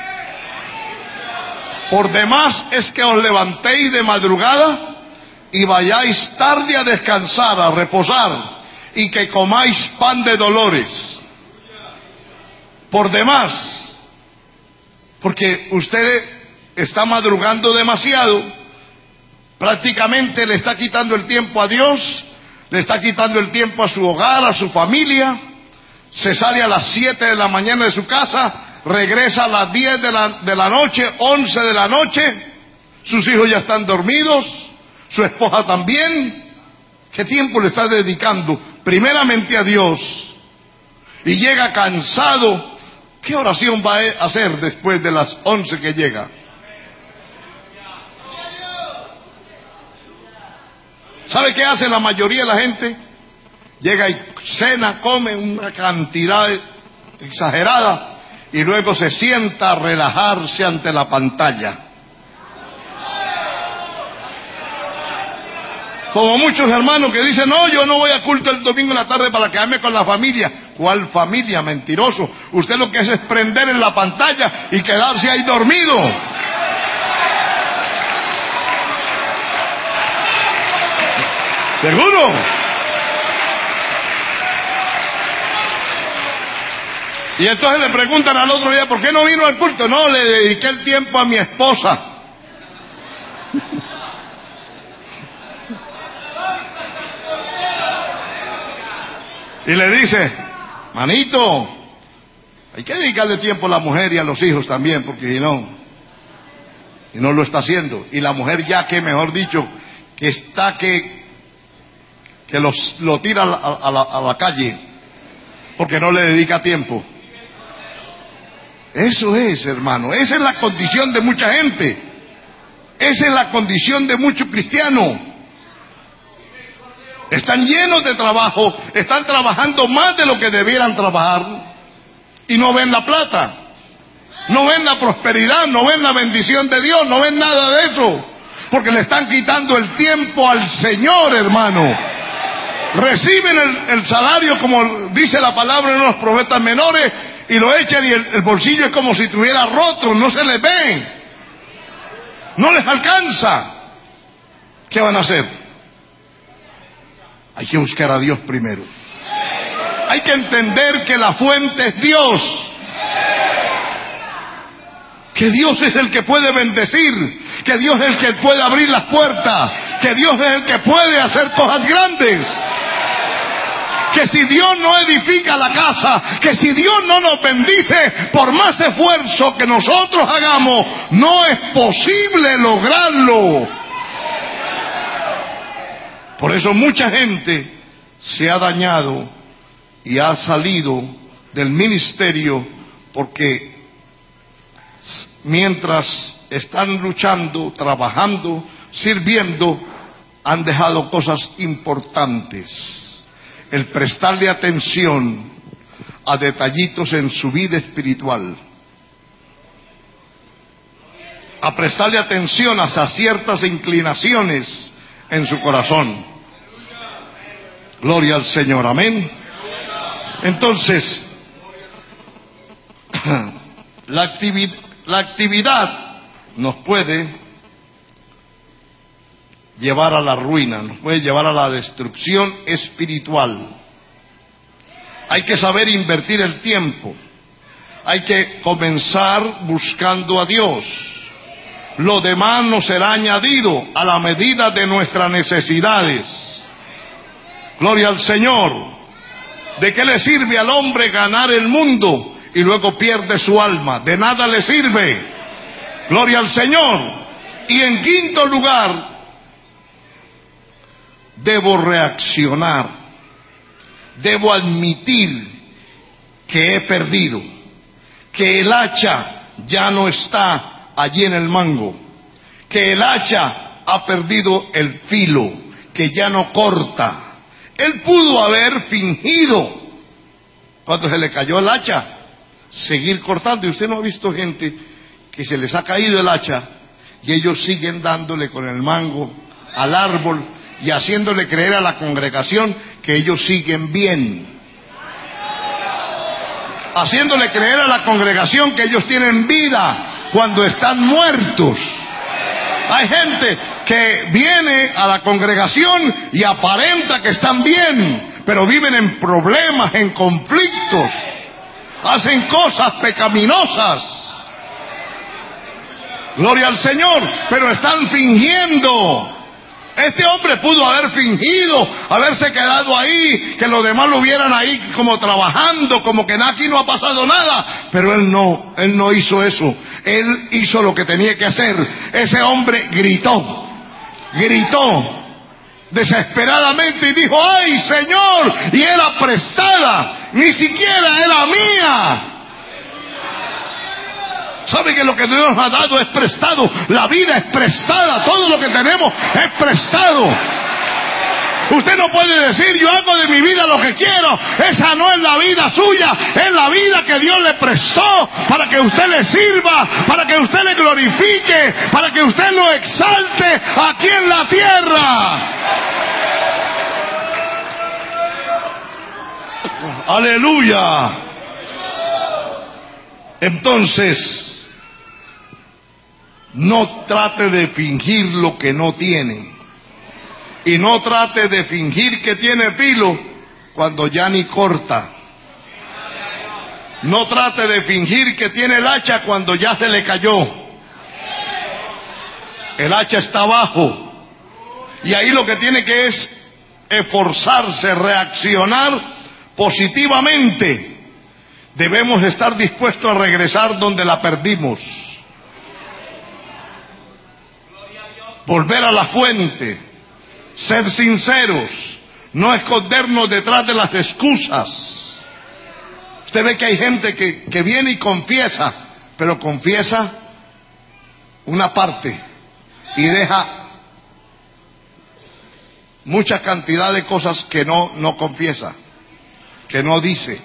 Por demás es que os levantéis de madrugada y vayáis tarde a descansar, a reposar, y que comáis pan de dolores. Por demás, porque usted está madrugando demasiado, prácticamente le está quitando el tiempo a Dios, le está quitando el tiempo a su hogar, a su familia. Se sale a las 7 de la mañana de su casa, regresa a las 10 de la noche, 11 de la noche, sus hijos ya están dormidos, su esposa también. ¿Qué tiempo le está dedicando primeramente a Dios? Y llega cansado. ¿Qué oración va a hacer después de las 11 que llega? ¿Sabe qué hace la mayoría de la gente? Llega y cena, come una cantidad exagerada y luego se sienta a relajarse ante la pantalla. Como muchos hermanos que dicen, no, yo no voy a culto el domingo en la tarde para quedarme con la familia. ¿Cuál familia? Mentiroso. Usted lo que hace es prender en la pantalla y quedarse ahí dormido. ¿Seguro? Y entonces le preguntan al otro día, ¿por qué no vino al culto? No, le dediqué el tiempo a mi esposa. Y le dice, manito, hay que dedicarle tiempo a la mujer y a los hijos también, porque si no, y no lo está haciendo. Y la mujer ya que, mejor dicho, que está que lo tira a la calle, porque no le dedica tiempo. Eso es, hermano, esa es la condición de mucha gente. Esa es la condición de muchos cristianos. Están llenos de trabajo, están trabajando más de lo que debieran trabajar y no ven la plata, no ven la prosperidad, no ven la bendición de Dios, no ven nada de eso, porque le están quitando el tiempo al Señor, hermano. Reciben el salario, como dice la palabra en los profetas menores, y lo echan y el bolsillo es como si estuviera roto, no se les ve, no les alcanza. ¿Qué van a hacer? Hay que buscar a Dios primero. Hay que entender que la fuente es Dios, que Dios es el que puede bendecir, que Dios es el que puede abrir las puertas, que Dios es el que puede hacer cosas grandes. Que si Dios no edifica la casa, que si Dios no nos bendice, por más esfuerzo que nosotros hagamos, no es posible lograrlo. Por eso mucha gente se ha dañado y ha salido del ministerio, porque mientras están luchando, trabajando, sirviendo, han dejado cosas importantes. El prestarle atención a detallitos en su vida espiritual, a prestarle atención a ciertas inclinaciones en su corazón. Gloria al Señor, amén. Entonces, la actividad nos puede llevar a la ruina, nos puede llevar a la destrucción espiritual. Hay que saber invertir el tiempo. Hay que comenzar buscando a Dios. Lo demás nos será añadido a la medida de nuestras necesidades. Gloria al Señor. ¿De qué le sirve al hombre ganar el mundo y luego pierde su alma? De nada le sirve. Gloria al Señor. Y en quinto lugar, debo reaccionar. Debo admitir que he perdido, que el hacha ya no está allí en el mango, que el hacha ha perdido el filo, que ya no corta. Él pudo haber fingido, cuando se le cayó el hacha, seguir cortando. Y usted no ha visto gente que se les ha caído el hacha y ellos siguen dándole con el mango al árbol y haciéndole creer a la congregación que ellos siguen bien, haciéndole creer a la congregación que ellos tienen vida cuando están muertos. Hay gente que viene a la congregación y aparenta que están bien, pero viven en problemas, en conflictos, hacen cosas pecaminosas. Gloria al Señor, pero están fingiendo. Este hombre pudo haber fingido, haberse quedado ahí, que los demás lo vieran ahí como trabajando, como que aquí no ha pasado nada, pero él no hizo eso. Él hizo lo que tenía que hacer. Ese hombre gritó desesperadamente y dijo: ¡ay, Señor! Y era prestada, ni siquiera era mía. ¿Sabe que lo que Dios nos ha dado es prestado? La vida es prestada, todo lo que tenemos es prestado. Usted no puede decir: yo hago de mi vida lo que quiero. Esa no es la vida suya, es la vida que Dios le prestó para que usted le sirva, para que usted le glorifique, para que usted lo exalte aquí en la tierra. Aleluya. Entonces, no trate de fingir lo que no tiene. Y no trate de fingir que tiene filo cuando ya ni corta. No trate de fingir que tiene el hacha cuando ya se le cayó. El hacha está abajo. Y ahí lo que tiene que es esforzarse, reaccionar positivamente. Debemos estar dispuestos a regresar donde la perdimos. Volver a la fuente, ser sinceros, no escondernos detrás de las excusas. Usted ve que hay gente que viene y confiesa, pero confiesa una parte y deja mucha cantidad de cosas que no confiesa, que no dice.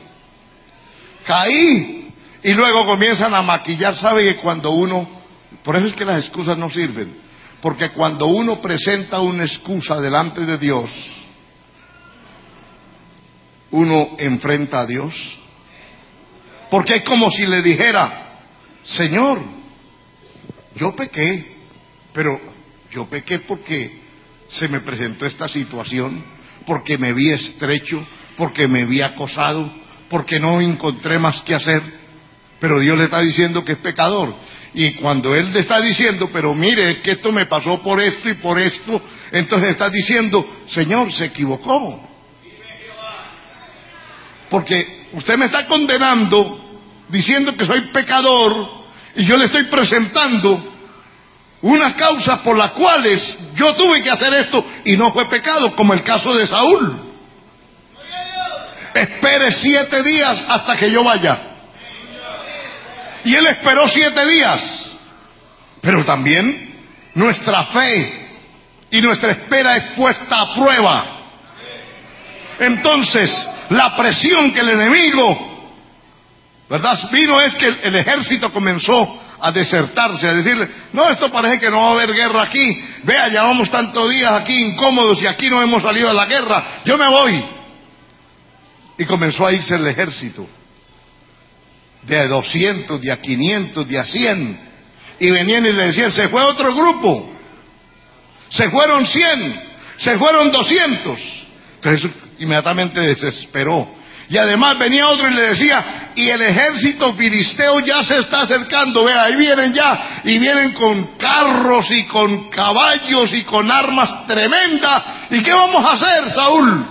Caí, y luego comienzan a maquillar. Sabe que cuando uno, por eso es que las excusas no sirven. Porque cuando uno presenta una excusa delante de Dios, uno enfrenta a Dios. Porque es como si le dijera: Señor, yo pequé, pero yo pequé porque se me presentó esta situación, porque me vi estrecho, porque me vi acosado, porque no encontré más que hacer. Pero Dios le está diciendo que es pecador. Y cuando Él le está diciendo: pero mire, es que esto me pasó por esto y por esto, entonces está diciendo: Señor, se equivocó. Porque usted me está condenando, diciendo que soy pecador, y yo le estoy presentando unas causas por las cuales yo tuve que hacer esto, y no fue pecado, como el caso de Saúl. Espere 7 días hasta que yo vaya. Y él esperó 7 días. Pero también nuestra fe y nuestra espera es puesta a prueba. Entonces, la presión que el enemigo, ¿verdad?, vino, es que el ejército comenzó a desertarse, a decirle: no, esto parece que no va a haber guerra aquí. Vea, llevamos tantos días aquí incómodos y aquí no hemos salido de la guerra. Yo me voy. Y comenzó a irse el ejército. De a 200, de a 500, de a 100. Y venían y le decían: se fue otro grupo. Se fueron 100. Se fueron 200. Entonces inmediatamente desesperó. Y además venía otro y le decía, y el ejército filisteo ya se está acercando, vea, ahí vienen ya, y vienen con carros y con caballos y con armas tremendas. ¿Y qué vamos a hacer, Saúl?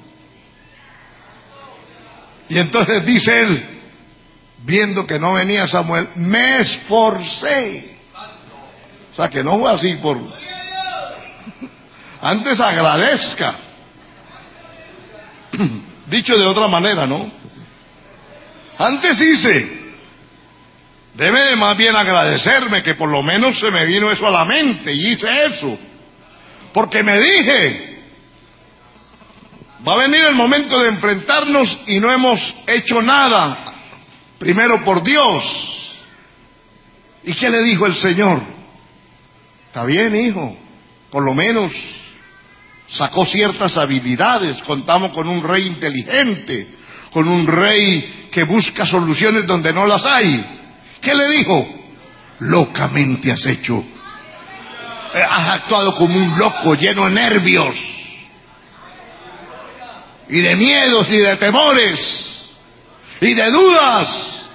Y entonces dice él, viendo que no venía Samuel, me esforcé. O sea, que no fue así por... Antes agradezca. Dicho de otra manera, ¿no? Antes hice. Debe más bien agradecerme que por lo menos se me vino eso a la mente y hice eso. Porque me dije, va a venir el momento de enfrentarnos y no hemos hecho nada. Primero por Dios. ¿Y qué le dijo el Señor? Está bien, hijo, por lo menos sacó ciertas habilidades, contamos con un rey inteligente, con un rey que busca soluciones donde no las hay. ¿Qué le dijo? Locamente has hecho. Has actuado como un loco, lleno de nervios, y de miedos, y de temores, y de dudas.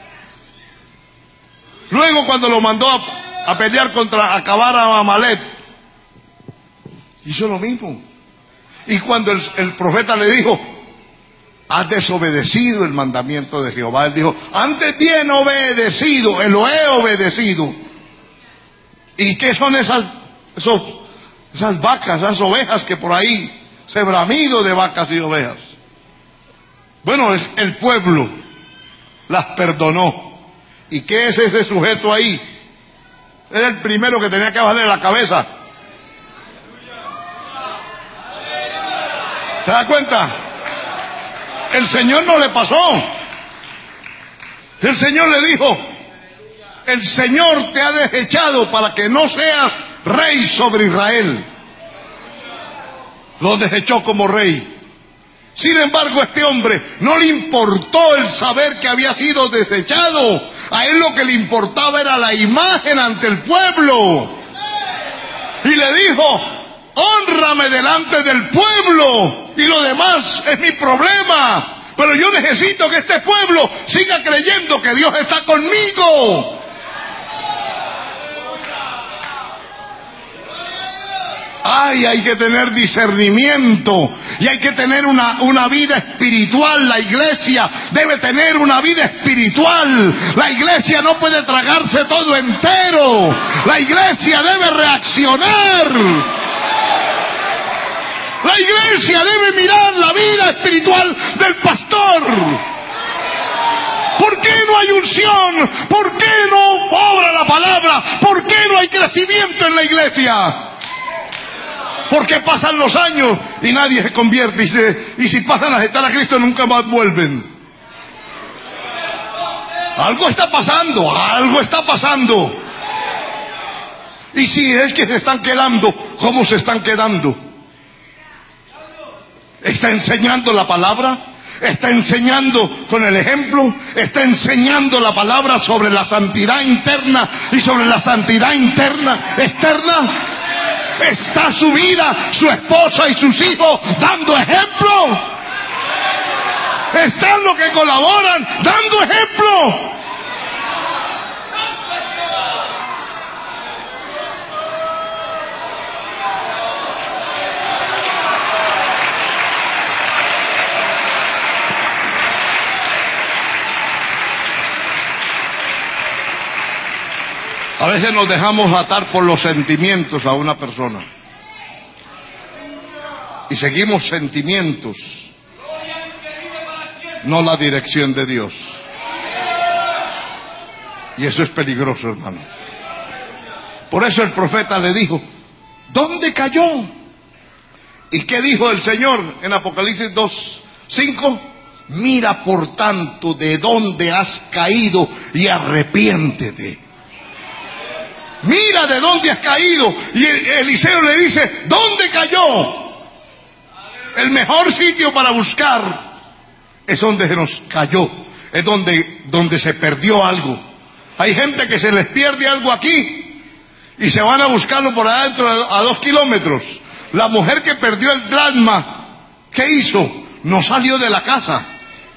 Luego cuando lo mandó a pelear contra, acabar a Amalek, hizo lo mismo. Y cuando el profeta le dijo, has desobedecido el mandamiento de Jehová, él dijo, antes bien obedecido, lo he obedecido. ¿Y qué son esas vacas, esas ovejas que por ahí, ese bramido de vacas y ovejas? Bueno, el pueblo las perdonó. ¿Y qué es ese sujeto ahí? Era el primero que tenía que bajarle la cabeza. ¿Se da cuenta? El Señor no le pasó. El Señor le dijo, el Señor te ha desechado para que no seas rey sobre Israel. Lo desechó como rey. Sin embargo, a este hombre no le importó el saber que había sido desechado. A él lo que le importaba era la imagen ante el pueblo. Y le dijo, hónrame delante del pueblo, y lo demás es mi problema. Pero yo necesito que este pueblo siga creyendo que Dios está conmigo. Ay, hay que tener discernimiento y hay que tener una vida espiritual. La iglesia debe tener una vida espiritual. La iglesia no puede tragarse todo entero. La iglesia debe reaccionar. La iglesia debe mirar la vida espiritual del pastor. ¿Por qué no hay unción? ¿Por qué no obra la palabra? ¿Por qué no hay crecimiento en la iglesia? Porque pasan los años y nadie se convierte, y si pasan a aceptar a Cristo nunca más vuelven. Algo está pasando, algo está pasando. Y si es que se están quedando, ¿cómo se están quedando? ¿Está enseñando la palabra? ¿Está enseñando con el ejemplo? ¿Está enseñando la palabra sobre la santidad interna y sobre la santidad externa? ¿Está su vida, su esposa y sus hijos dando ejemplo? ¿Están los que colaboran dando ejemplo? A veces nos dejamos atar por los sentimientos a una persona. Y seguimos sentimientos, no la dirección de Dios. Y eso es peligroso, hermano. Por eso el profeta le dijo, ¿dónde cayó? ¿Y qué dijo el Señor en Apocalipsis 2:5? Mira por tanto de dónde has caído y arrepiéntete. Mira de dónde has caído. Y Eliseo le dice, ¿dónde cayó? El mejor sitio para buscar es donde se nos cayó, es donde se perdió algo. Hay gente que se les pierde algo aquí y se van a buscarlo por adentro a 2 kilómetros. La mujer que perdió el dracma, ¿qué hizo? No salió de la casa.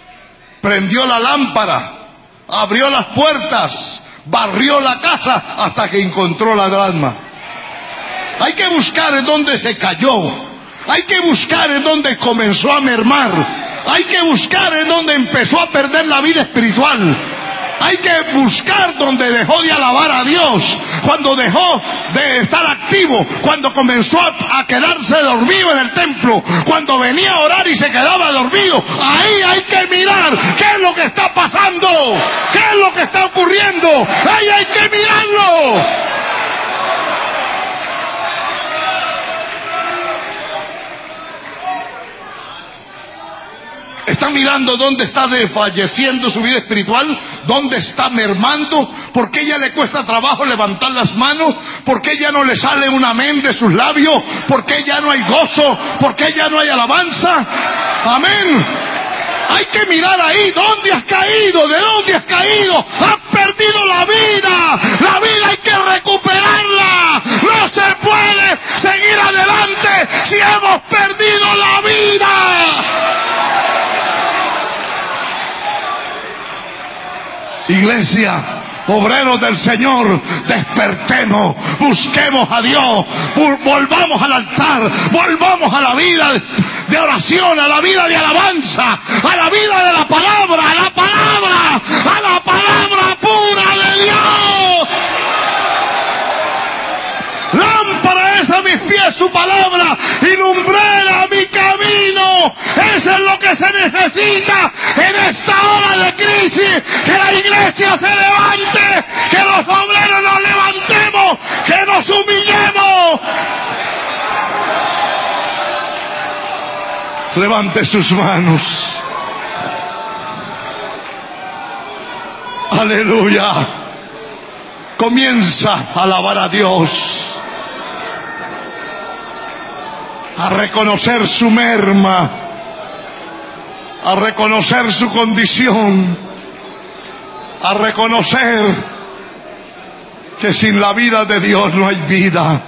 prendió la lámpara, abrió las puertas, barrió la casa hasta que encontró la dracma. Hay que buscar en dónde se cayó, hay que buscar en dónde comenzó a mermar, hay que buscar en dónde empezó a perder la vida espiritual. Hay que buscar donde dejó de alabar a Dios, cuando dejó de estar activo, cuando comenzó a quedarse dormido en el templo, cuando venía a orar y se quedaba dormido. Ahí hay que mirar qué es lo que está pasando, qué es lo que está ocurriendo. Ahí hay que mirarlo. Está mirando dónde está desfalleciendo su vida espiritual, dónde está mermando, por qué ya le cuesta trabajo levantar las manos, por qué ya no le sale un amén de sus labios, por qué ya no hay gozo, por qué ya no hay alabanza. Amén. Hay que mirar ahí, ¿dónde has caído? ¿De dónde has caído? Has perdido la vida. La vida hay que recuperarla. No se puede seguir adelante si hemos perdido la vida. Iglesia, obreros del Señor, despertemos, busquemos a Dios, volvamos al altar, volvamos a la vida de oración, a la vida de alabanza, a la vida de la palabra, a la palabra pura de Dios. Lámpara es a mis pies su palabra y lumbrera mi camino. Eso es lo que se necesita en esta hora de crisis. Que la iglesia se levante, que los obreros nos levantemos, que nos humillemos. Levante sus manos. Aleluya. Comienza a alabar a Dios, a reconocer su merma, a reconocer su condición, a reconocer que sin la vida de Dios no hay vida.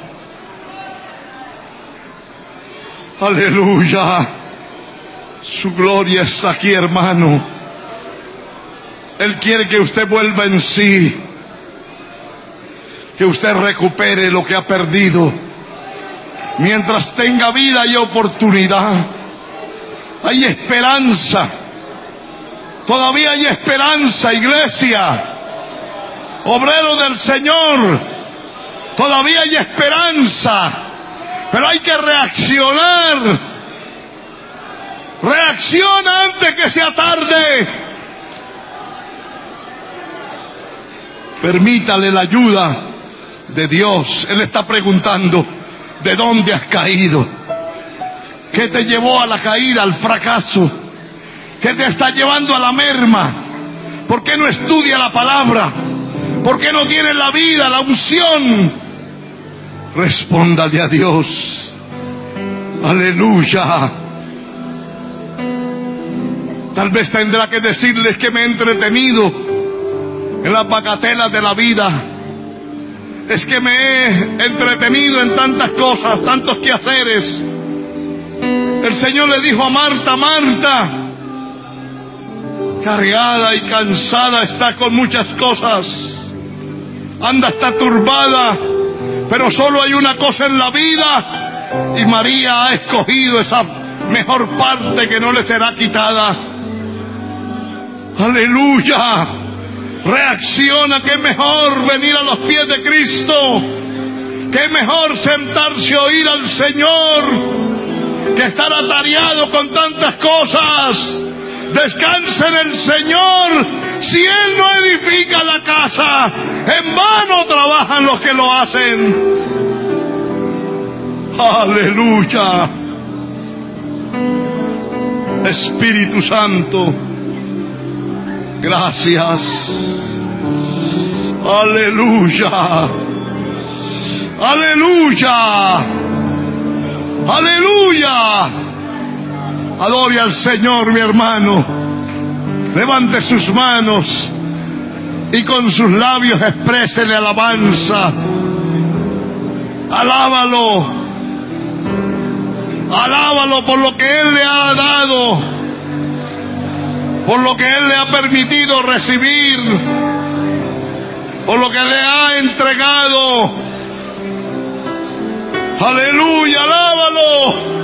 Aleluya. Su gloria está aquí, hermano. Él quiere que usted vuelva en sí, que usted recupere lo que ha perdido. Mientras tenga vida y oportunidad, hay esperanza. Todavía hay esperanza, iglesia. Obrero del Señor, todavía hay esperanza. Pero hay que reaccionar. Reacciona antes que sea tarde. Permítale la ayuda de Dios. Él está preguntando: ¿de dónde has caído? ¿Qué te llevó a la caída, al fracaso? ¿Qué te está llevando a la merma? ¿Por qué no estudia la palabra? ¿Por qué no tienes la vida, la unción? Respóndale a Dios. Aleluya. Tal vez tendrá que decirles que me he entretenido en las bagatelas de la vida. Es que me he entretenido en tantas cosas, tantos quehaceres. El Señor le dijo a Marta: Marta, cargada y cansada está con muchas cosas, anda, está turbada, pero solo hay una cosa en la vida, y María ha escogido esa mejor parte que no le será quitada. Aleluya. Reacciona, que es mejor venir a los pies de Cristo, que es mejor sentarse a oír al Señor, que estar atareado con tantas cosas. Descansa en el Señor. Si Él no edifica la casa, en vano trabajan los que lo hacen. Aleluya. Espíritu Santo, gracias. Aleluya. Aleluya. Aleluya. Adore al Señor, mi hermano. Levante sus manos y con sus labios exprésele alabanza. Alábalo. Alábalo por lo que Él le ha dado. por lo que Él le ha permitido recibir, por lo que le ha entregado. Aleluya, alábalo.